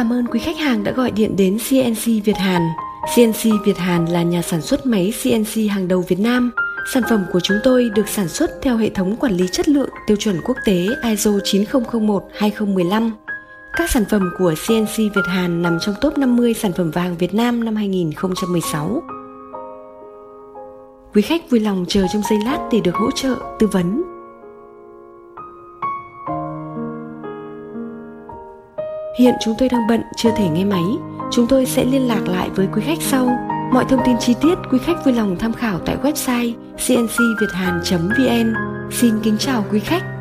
cảm ơn quý khách hàng đã gọi điện đến CNC Việt Hàn. CNC Việt Hàn là nhà sản xuất máy CNC hàng đầu Việt Nam. Sản phẩm của chúng tôi được sản xuất theo hệ thống quản lý chất lượng tiêu chuẩn quốc tế ISO 9001-2015. Các sản phẩm của CNC Việt Hàn nằm trong top 50 sản phẩm vàng Việt Nam năm 2016. Quý khách vui lòng chờ trong giây lát để được hỗ trợ, tư vấn. Hiện chúng tôi đang bận, chưa thể nghe máy. Chúng tôi sẽ liên lạc lại với quý khách sau. Mọi thông tin chi tiết quý khách vui lòng tham khảo tại website cncviethan.vn. Xin kính chào quý khách.